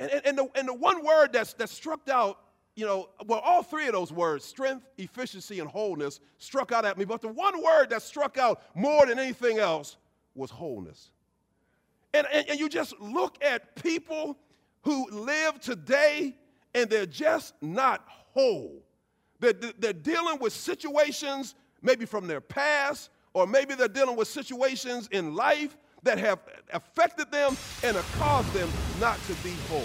And the one word that struck out, well, all three of those words, strength, efficiency, and wholeness, struck out at me. But the one word that struck out more than anything else was wholeness. And you just look at people who live today, and they're just not whole. They're dealing with situations maybe from their past, or maybe they're dealing with situations in life that have affected them and have caused them not to be whole.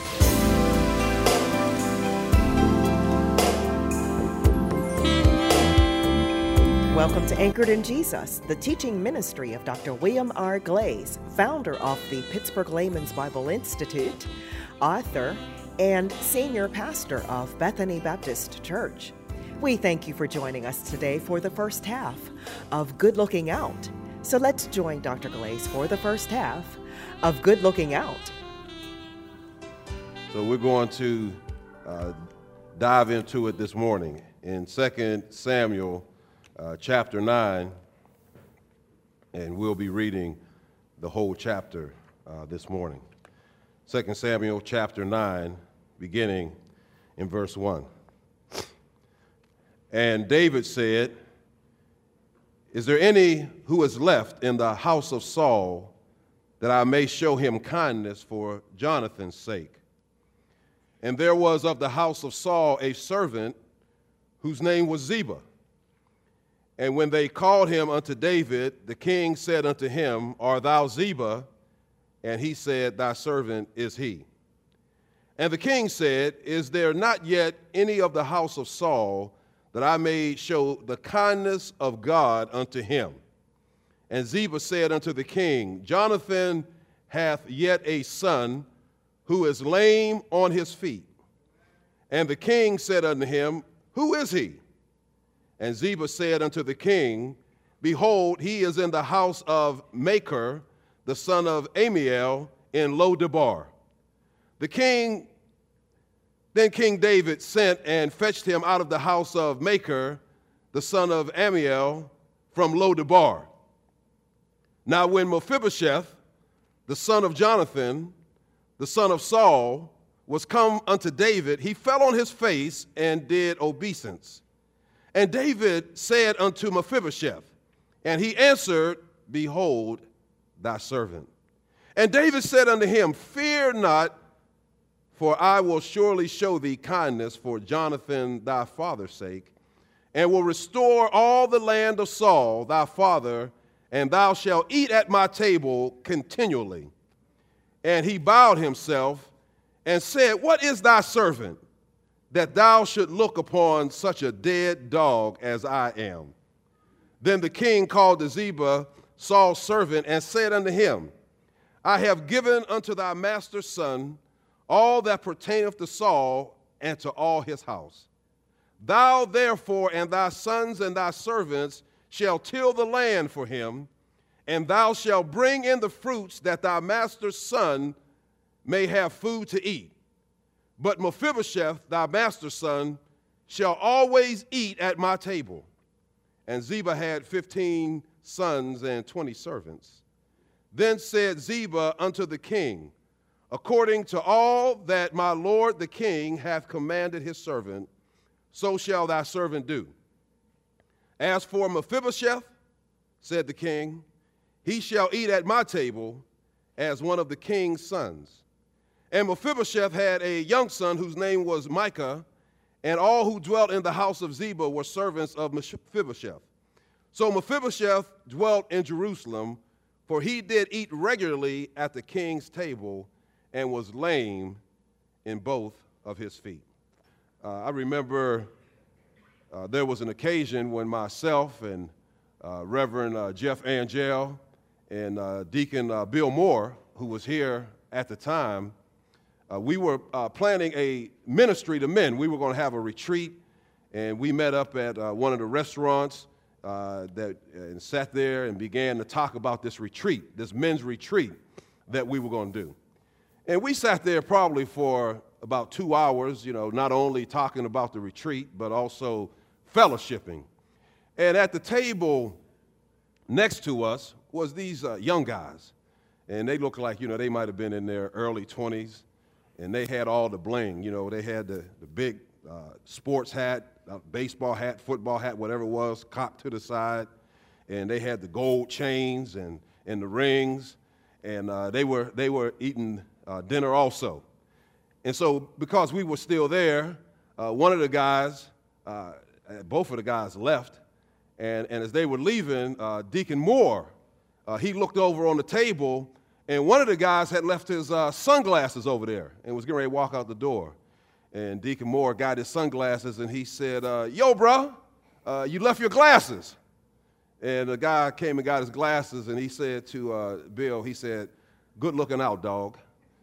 Welcome to Anchored in Jesus, the teaching ministry of Dr. William R. Glaze, founder of the Pittsburgh Layman's Bible Institute, author, and senior pastor of Bethany Baptist Church. We thank you for joining us today for the first half of Good Looking Out. So let's join Dr. Glaze for the first half of Good Looking Out. So we're going to dive into it this morning in 2 Samuel chapter 9, and we'll be reading the whole chapter this morning. 2 Samuel chapter 9, beginning in verse 1. And David said, "Is there any who is left in the house of Saul, that I may show him kindness for Jonathan's sake? And there was of the house of Saul a servant whose name was Ziba. And when they called him unto David, the king said unto him, Art thou Ziba? And he said, Thy servant is he. And the king said, Is there not yet any of the house of Saul, that I may show the kindness of God unto him? And Ziba said unto the king, Jonathan hath yet a son, who is lame on his feet. And the king said unto him, Who is he? And Ziba said unto the king, Behold, he is in the house of Machir, the son of Amiel, in Lodebar. Then King David sent and fetched him out of the house of Machir, the son of Amiel, from Lodebar. Now when Mephibosheth, the son of Jonathan, the son of Saul, was come unto David, he fell on his face and did obeisance. And David said unto Mephibosheth, and he answered, Behold, thy servant. And David said unto him, Fear not, for I will surely show thee kindness for Jonathan thy father's sake, and will restore all the land of Saul thy father, and thou shalt eat at my table continually. And he bowed himself and said, What is thy servant, that thou should look upon such a dead dog as I am? Then the king called to Ziba, Saul's servant, and said unto him, I have given unto thy master's son all that pertaineth to Saul and to all his house. Thou therefore and thy sons and thy servants shall till the land for him, and thou shalt bring in the fruits, that thy master's son may have food to eat. But Mephibosheth, thy master's son, shall always eat at my table. And Ziba had 15 sons and 20 servants. Then said Ziba unto the king, According to all that my lord the king hath commanded his servant, so shall thy servant do. As for Mephibosheth, said the king, he shall eat at my table as one of the king's sons. And Mephibosheth had a young son whose name was Micah, and all who dwelt in the house of Ziba were servants of Mephibosheth. So Mephibosheth dwelt in Jerusalem, for he did eat regularly at the king's table, and was lame in both of his feet. I remember there was an occasion when myself and Reverend Jeff Angel and Deacon Bill Moore, who was here at the time, we were planning a ministry to men. We were going to have a retreat, and we met up at one of the restaurants and sat there and began to talk about this retreat, this men's retreat that we were going to do. And we sat there probably for about 2 hours, not only talking about the retreat, but also fellowshipping. And at the table next to us was these young guys. And they looked like, they might have been in their early 20s. and they had all the bling. You know, they had the big sports hat, baseball hat, football hat, whatever it was, cocked to the side, and they had the gold chains and the rings, and they were eating dinner also. And so because we were still there, one of the guys, both of the guys left, and as they were leaving, Deacon Moore, he looked over on the table, and one of the guys had left his sunglasses over there and was getting ready to walk out the door. And Deacon Moore got his sunglasses, and he said, yo, bro, you left your glasses. And the guy came and got his glasses, and he said to Bill, he said, good looking out, dog.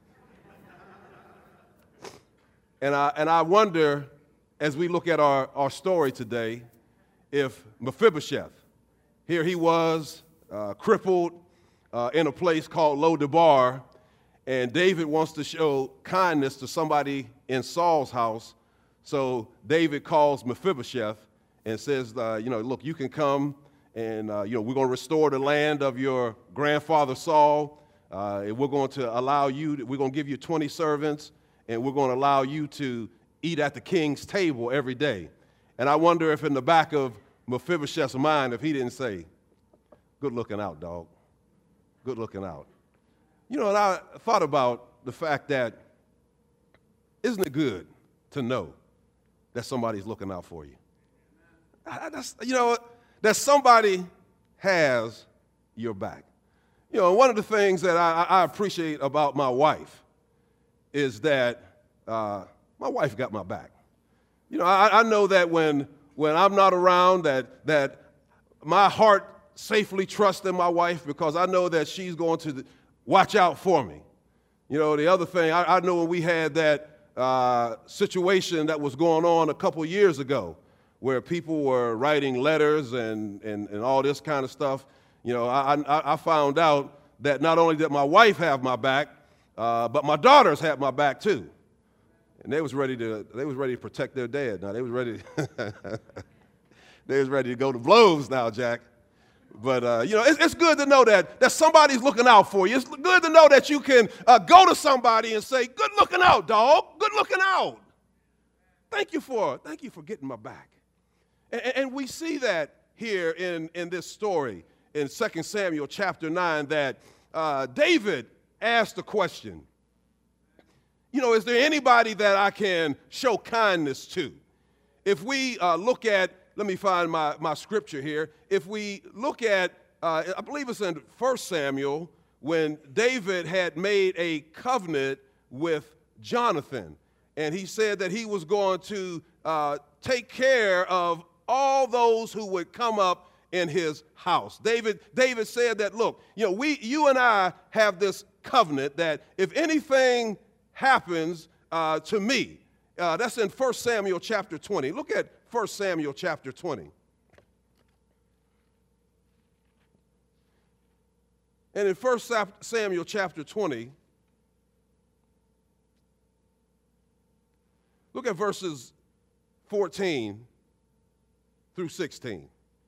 And I wonder, as we look at our story today, if Mephibosheth, here he was, crippled in a place called Lo-Debar, and David wants to show kindness to somebody in Saul's house. So David calls Mephibosheth and says, look, you can come and, we're going to restore the land of your grandfather Saul. And we're going to allow you, we're going to give you 20 servants, and we're going to allow you to eat at the king's table every day. And I wonder if in the back of Mephibosheth's mind, if he didn't say, good looking out, dog. Good looking out. You know, and I thought about the fact that, isn't it good to know that somebody's looking out for you? That somebody has your back. You know, one of the things that I appreciate about my wife is that my wife got my back. You know, I know that when I'm not around, that my heart safely trusts in my wife because I know that she's going to watch out for me. You know, the other thing, I know when we had that situation that was going on a couple years ago where people were writing letters and all this kind of stuff, you know, I found out that not only did my wife have my back, but my daughters had my back too. And they was ready to protect their dad. Now they was ready to go to blows now, Jack. But, it's good to know that somebody's looking out for you. It's good to know that you can go to somebody and say, good looking out, dog. Good looking out. Thank you for getting my back. And we see that here in this story in 2 Samuel chapter 9 that David asked the question, is there anybody that I can show kindness to? If we look at, let me find my scripture here. If we look at, I believe it's in 1 Samuel, when David had made a covenant with Jonathan, and he said that he was going to take care of all those who would come up in his house. David said that, look, you and I have this covenant that if anything happens to me, that's in 1 Samuel chapter 20. Look at 1 Samuel chapter 20. And in 1 Samuel chapter 20, look at verses 14 through 16.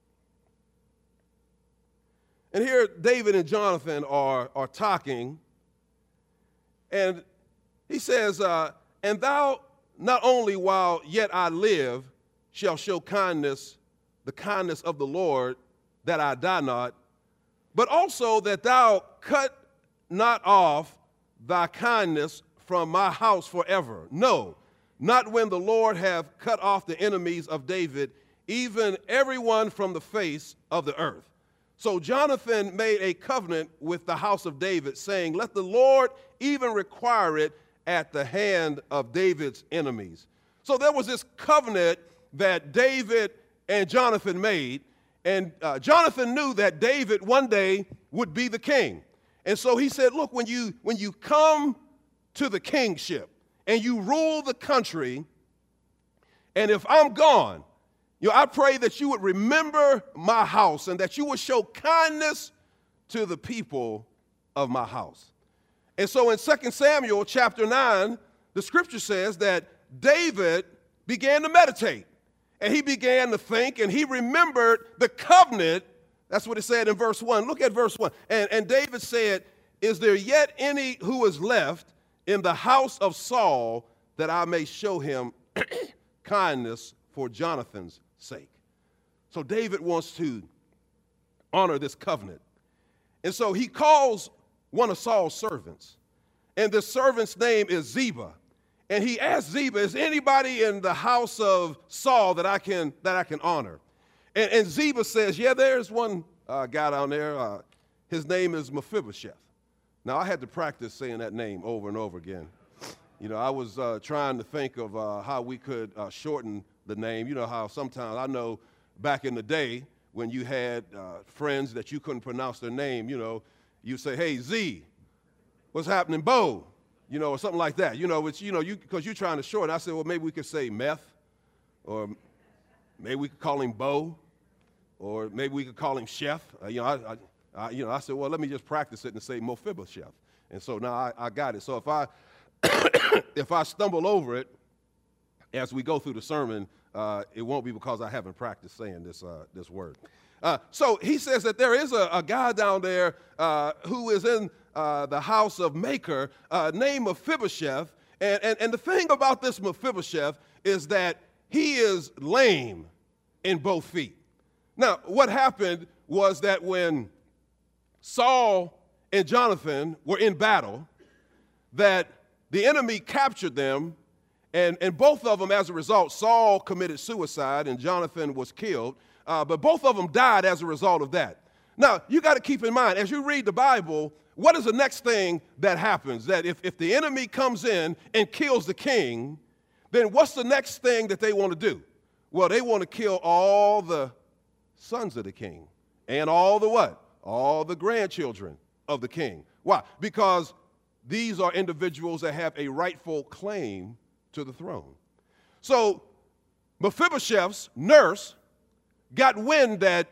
And here David and Jonathan are talking, and he says, and thou not only while yet I live shall show kindness, the kindness of the Lord, that I die not, but also that thou cut not off thy kindness from my house forever. No, not when the Lord have cut off the enemies of David, even everyone from the face of the earth. So Jonathan made a covenant with the house of David, saying, let the Lord even require it at the hand of David's enemies. So there was this covenant that David and Jonathan made, and Jonathan knew that David one day would be the king. And so he said, look, when you come to the kingship and you rule the country, and if I'm gone, I pray that you would remember my house and that you would show kindness to the people of my house. And so in 2 Samuel chapter 9, the scripture says that David began to meditate, and he began to think, and he remembered the covenant. That's what it said in verse 1. Look at verse 1. And David said, is there yet any who is left, in the house of Saul, that I may show him kindness for Jonathan's sake. So David wants to honor this covenant. And so he calls one of Saul's servants. And the servant's name is Ziba. And he asks Ziba, is anybody in the house of Saul that I can honor? And Ziba says, yeah, there's one guy down there. His name is Mephibosheth. Now, I had to practice saying that name over and over again. You know, I was trying to think of how we could shorten the name. You know how sometimes, I know back in the day when you had friends that you couldn't pronounce their name, you know, you say, hey, Z, what's happening, Bo? You know, or something like that. You know, it's, you know, because you're trying to shorten. I said, well, maybe we could say Meth, or maybe we could call him Bo, or maybe we could call him Chef. I said, well, let me just practice it and say Mephibosheth. And so now I got it. So if I if I stumble over it as we go through the sermon, it won't be because I haven't practiced saying this word. So he says that there is a guy down there who is in the house of Maker named Mephibosheth. And the thing about this Mephibosheth is that he is lame in both feet. Now, what happened was that when Saul and Jonathan were in battle, that the enemy captured them, and both of them, as a result, Saul committed suicide and Jonathan was killed, but both of them died as a result of that. Now, you got to keep in mind, as you read the Bible, what is the next thing that happens? That if the enemy comes in and kills the king, then what's the next thing that they want to do? Well, they want to kill all the sons of the king and all the what? All the grandchildren of the king. Why? Because these are individuals that have a rightful claim to the throne. So Mephibosheth's nurse got wind that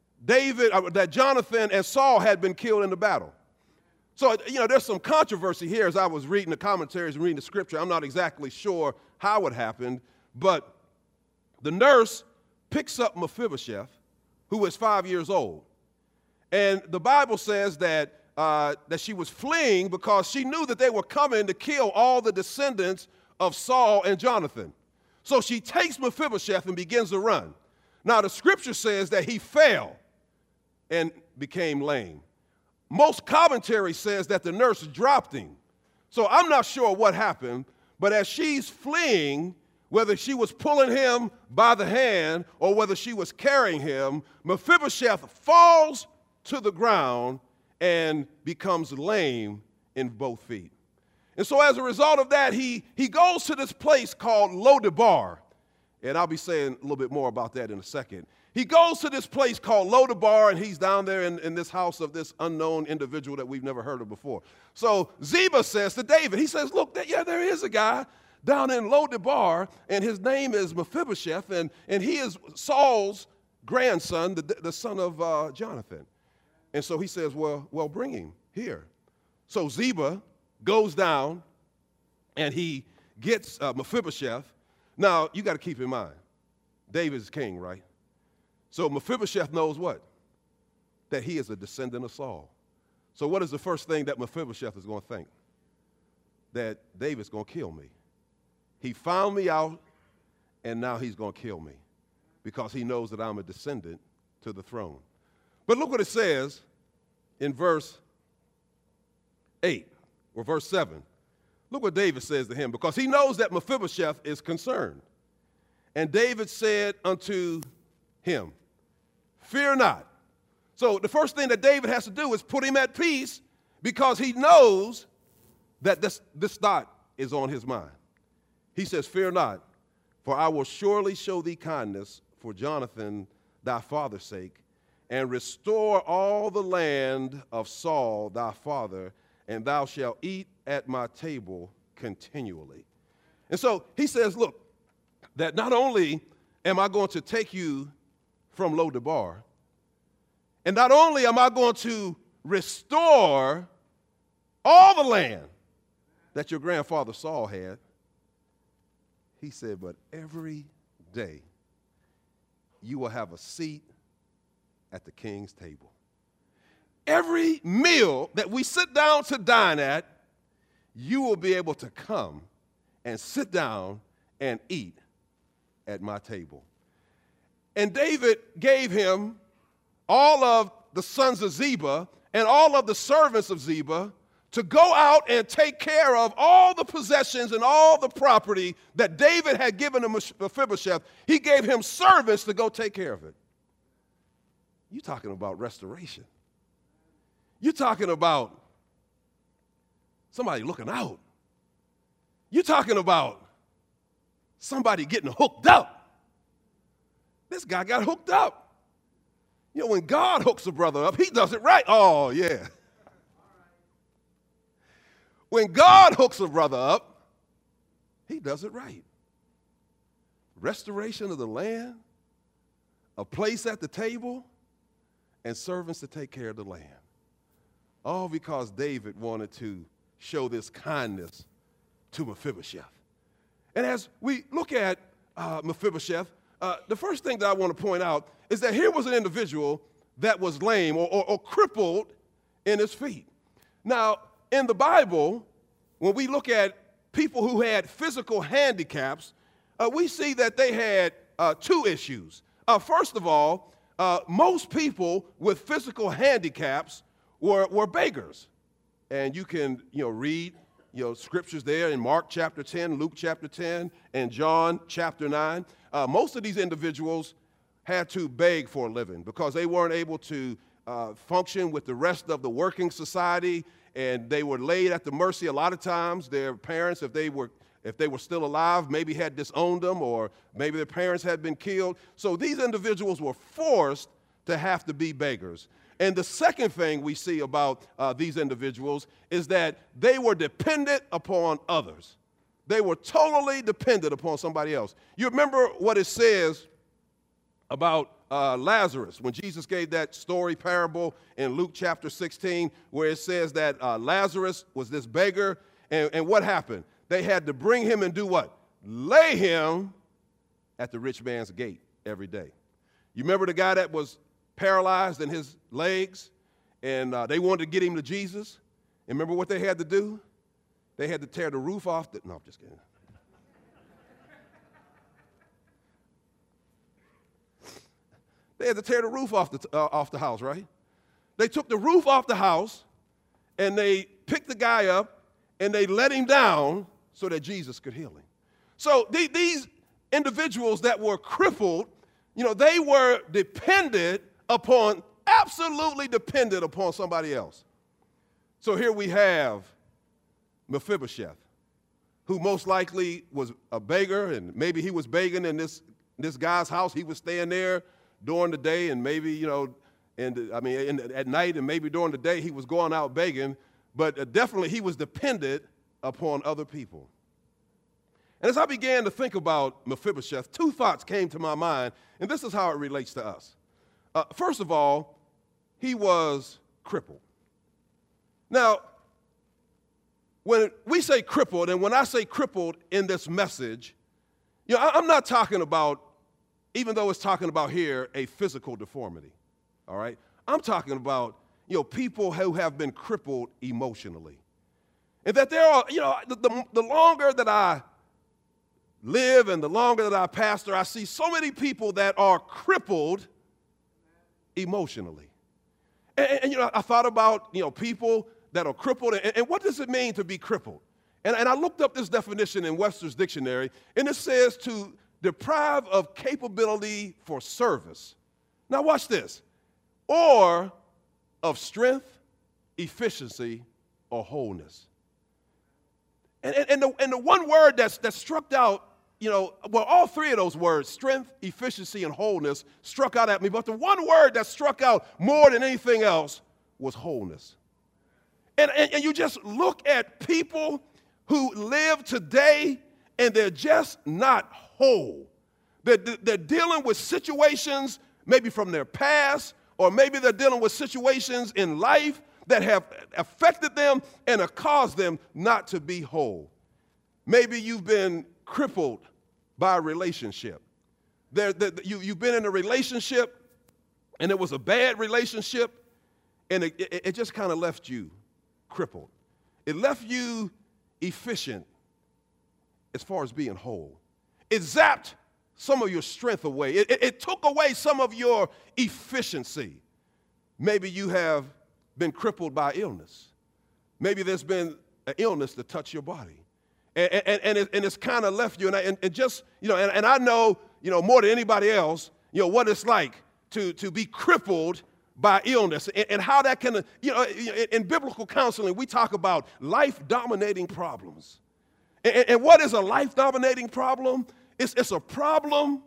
that Jonathan and Saul had been killed in the battle. So, you know, there's some controversy here as I was reading the commentaries and reading the scripture. I'm not exactly sure how it happened, but the nurse picks up Mephibosheth, who is 5 years old. And the Bible says that she was fleeing because she knew that they were coming to kill all the descendants of Saul and Jonathan. So she takes Mephibosheth and begins to run. Now, the scripture says that he fell and became lame. Most commentary says that the nurse dropped him. So I'm not sure what happened, but as she's fleeing, whether she was pulling him by the hand or whether she was carrying him, Mephibosheth falls to the ground and becomes lame in both feet. And so as a result of that, he goes to this place called Lo-debar. And I'll be saying a little bit more about that in a second. He goes to this place called Lo-debar, and he's down there in this house of this unknown individual that we've never heard of before. So Ziba says to David, he says, look, there is a guy down in Lo-debar, and his name is Mephibosheth, and he is Saul's grandson, the son of Jonathan. And so he says, well, bring him here. So Ziba goes down, and he gets Mephibosheth. Now, you got to keep in mind, David's king, right? So Mephibosheth knows what? That he is a descendant of Saul. So what is the first thing that Mephibosheth is going to think? That David's going to kill me. He found me out, and now he's going to kill me because he knows that I'm a descendant to the throne. But look what it says in verse 8 or verse 7. Look what David says to him, because he knows that Mephibosheth is concerned. And David said unto him, fear not. So the first thing that David has to do is put him at peace, because he knows that this thought is on his mind. He says, fear not, for I will surely show thee kindness for Jonathan thy father's sake, and restore all the land of Saul thy father, and thou shalt eat at my table continually. And so he says, look, that not only am I going to take you from Lo-debar, and not only am I going to restore all the land that your grandfather Saul had, he said, but every day you will have a seat at the king's table. Every meal that we sit down to dine at, you will be able to come and sit down and eat at my table. And David gave him all of the sons of Ziba and all of the servants of Ziba to go out and take care of all the possessions and all the property that David had given to Mephibosheth. He gave him servants to go take care of it. You're talking about restoration. You're talking about somebody looking out. You're talking about somebody getting hooked up. This guy got hooked up. You know, when God hooks a brother up, he does it right. Oh, yeah. When God hooks a brother up, he does it right. Restoration of the land, a place at the table, and servants to take care of the land. All because David wanted to show this kindness to Mephibosheth. And as we look at Mephibosheth, the first thing that I want to point out is that here was an individual that was lame or crippled in his feet. Now, in the Bible, when we look at people who had physical handicaps, we see that they had two issues. First of all, most people with physical handicaps were beggars. And you can read scriptures there in Mark chapter 10, Luke chapter 10, and John chapter 9. Most of these individuals had to beg for a living because they weren't able to function with the rest of the working society, and they were laid at the mercy a lot of times. Their parents, if they were still alive, maybe had disowned them, or maybe their parents had been killed. So these individuals were forced to have to be beggars. And the second thing we see about these individuals is that they were dependent upon others. They were totally dependent upon somebody else. You remember what it says about Lazarus when Jesus gave that story parable in Luke chapter 16, where it says that Lazarus was this beggar, and what happened? They had to bring him and do what? Lay him at the rich man's gate every day. You remember the guy that was paralyzed in his legs, and they wanted to get him to Jesus? And remember what they had to do? They had to tear the roof off no, I'm just kidding. They had to tear the roof off the house, right? They took the roof off the house, and they picked the guy up, and they let him down so that Jesus could heal him. So these individuals that were crippled, they were absolutely dependent upon somebody else. So here we have Mephibosheth, who most likely was a beggar, and maybe he was begging in this guy's house. He was staying there during the day, and maybe, at night, and maybe during the day he was going out begging, but definitely he was dependent upon other people. And as I began to think about Mephibosheth, two thoughts came to my mind, and this is how it relates to us. First of all, he was crippled. Now, when we say crippled, and when I say crippled in this message, I'm not talking about, even though it's talking about here, a physical deformity, all right? I'm talking about, people who have been crippled emotionally. And that there are, the longer that I live and the longer that I pastor, I see so many people that are crippled emotionally. And I thought about, people that are crippled, and what does it mean to be crippled? And I looked up this definition in Webster's dictionary, and it says to deprive of capability for service. Now watch this. Or of strength, efficiency, or wholeness. And the one word that struck out, all three of those words, strength, efficiency, and wholeness, struck out at me. But the one word that struck out more than anything else was wholeness. And you just look at people who live today, and they're just not whole. They're dealing with situations maybe from their past, or maybe they're dealing with situations in life that have affected them and have caused them not to be whole. Maybe you've been crippled by a relationship. You've been in a relationship, and it was a bad relationship, and it just kind of left you crippled. It left you efficient as far as being whole. It zapped some of your strength away. It took away some of your efficiency. Maybe you have been crippled by illness. Maybe there's been an illness that touched your body. And it's kind of left you. And just, and I know, more than anybody else, what it's like to be crippled by illness and how that can, in biblical counseling, we talk about life-dominating problems. And what is a life-dominating problem? It's a problem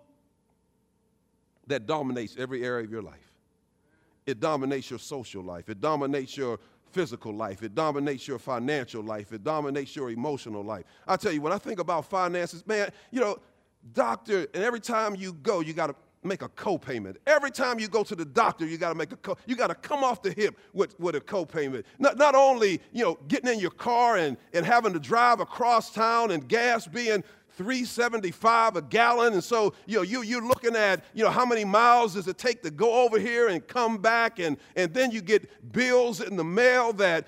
that dominates every area of your life. It dominates your social life. It dominates your physical life. It dominates your financial life. It dominates your emotional life. I tell you, when I think about finances, man, doctor, and every time you go, you got to make a co-payment. Every time you go to the doctor, you got to you got to come off the hip with a co-payment. Not only, getting in your car and having to drive across town and gas being $3.75 a gallon, and so you're looking at how many miles does it take to go over here and come back, and then you get bills in the mail that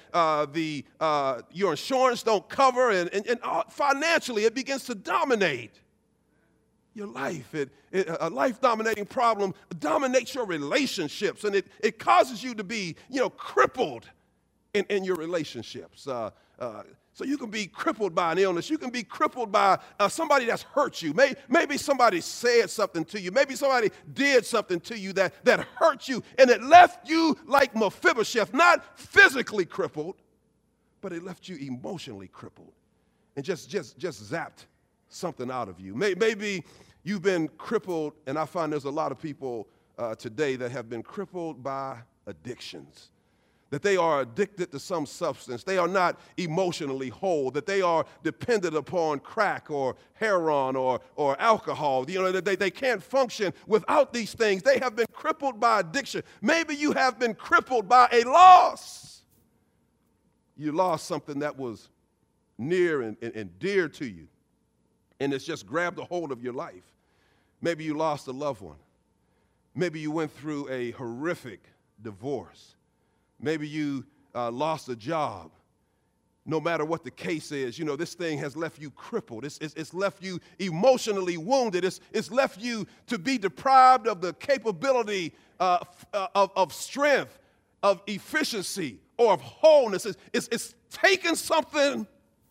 your insurance don't cover, and financially it begins to dominate your life. A life-dominating problem dominates your relationships, and it causes you to be crippled in your relationships. So you can be crippled by an illness. You can be crippled by somebody that's hurt you. Maybe somebody said something to you. Maybe somebody did something to you that hurt you, and it left you like Mephibosheth, not physically crippled, but it left you emotionally crippled and just zapped something out of you. Maybe you've been crippled, and I find there's a lot of people today that have been crippled by addictions. That they are addicted to some substance. They are not emotionally whole, that they are dependent upon crack or heroin or alcohol. That they can't function without these things. They have been crippled by addiction. Maybe you have been crippled by a loss. You lost something that was near and dear to you, and it's just grabbed a hold of your life. Maybe you lost a loved one. Maybe you went through a horrific divorce. Maybe you lost a job. No matter what the case is, this thing has left you crippled. It's left you emotionally wounded. It's left you to be deprived of the capability of strength, of efficiency, or of wholeness. It's taken something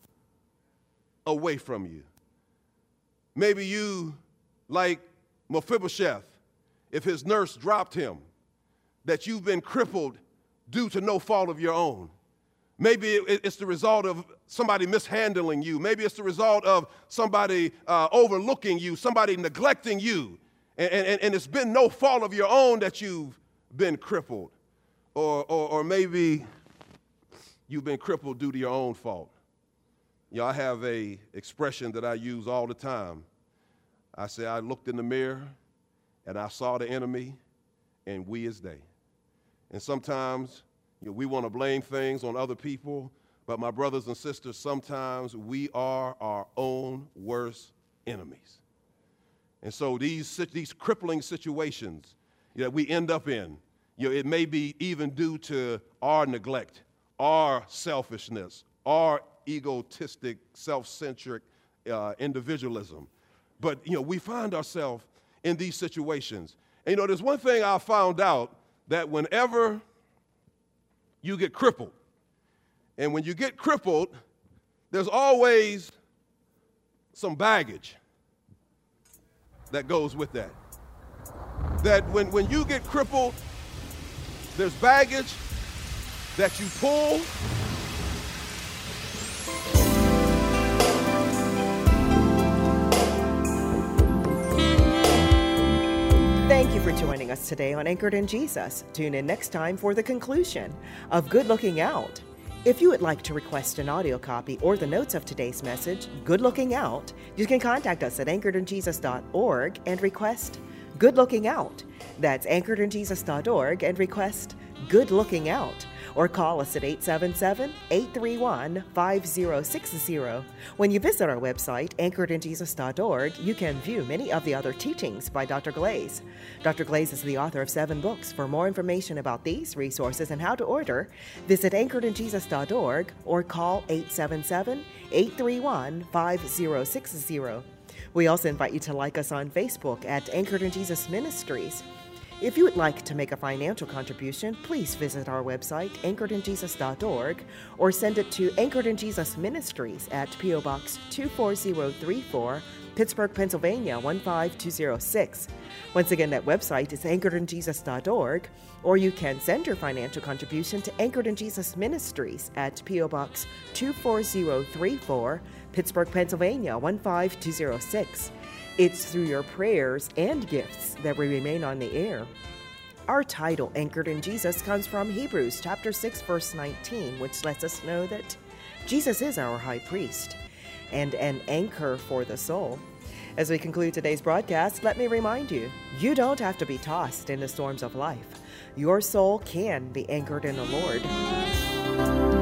away from you. Maybe you, like Mephibosheth, if his nurse dropped him, that you've been crippled due to no fault of your own. Maybe it's the result of somebody mishandling you. Maybe it's the result of somebody overlooking you, somebody neglecting you. And it's been no fault of your own that you've been crippled. Or maybe you've been crippled due to your own fault. I have a expression that I use all the time. I say, I looked in the mirror and I saw the enemy, and we is they. And sometimes we want to blame things on other people, but my brothers and sisters, sometimes we are our own worst enemies. And so these crippling situations that we end up in, it may be even due to our neglect, our selfishness, our egotistic, self-centric individualism. But, we find ourselves in these situations. And, there's one thing I found out, that whenever you get crippled, and when you get crippled, there's always some baggage that goes with that. That when you get crippled, there's baggage that you pull. Thank you for joining us today on Anchored in Jesus. Tune in next time for the conclusion of Good Looking Out. If you would like to request an audio copy or the notes of today's message, Good Looking Out, you can contact us at anchoredinjesus.org and request Good Looking Out. That's anchoredinjesus.org and request Good Looking Out. or call us at 877-831-5060. When you visit our website, anchoredinjesus.org, you can view many of the other teachings by Dr. Glaze. Dr. Glaze is the author of 7 books. For more information about these resources and how to order, visit anchoredinjesus.org or call 877-831-5060. We also invite you to like us on Facebook at Anchored in Jesus Ministries. If you would like to make a financial contribution, please visit our website, anchoredinjesus.org, or send it to Anchored in Jesus Ministries at P.O. Box 24034, Pittsburgh, Pennsylvania 15206. Once again, that website is anchoredinjesus.org, or you can send your financial contribution to Anchored in Jesus Ministries at P.O. Box 24034, Pittsburgh, Pennsylvania 15206. It's through your prayers and gifts that we remain on the air. Our title, Anchored in Jesus, comes from Hebrews chapter 6, verse 19, which lets us know that Jesus is our high priest and an anchor for the soul. As we conclude today's broadcast, let me remind you, you don't have to be tossed in the storms of life. Your soul can be anchored in the Lord.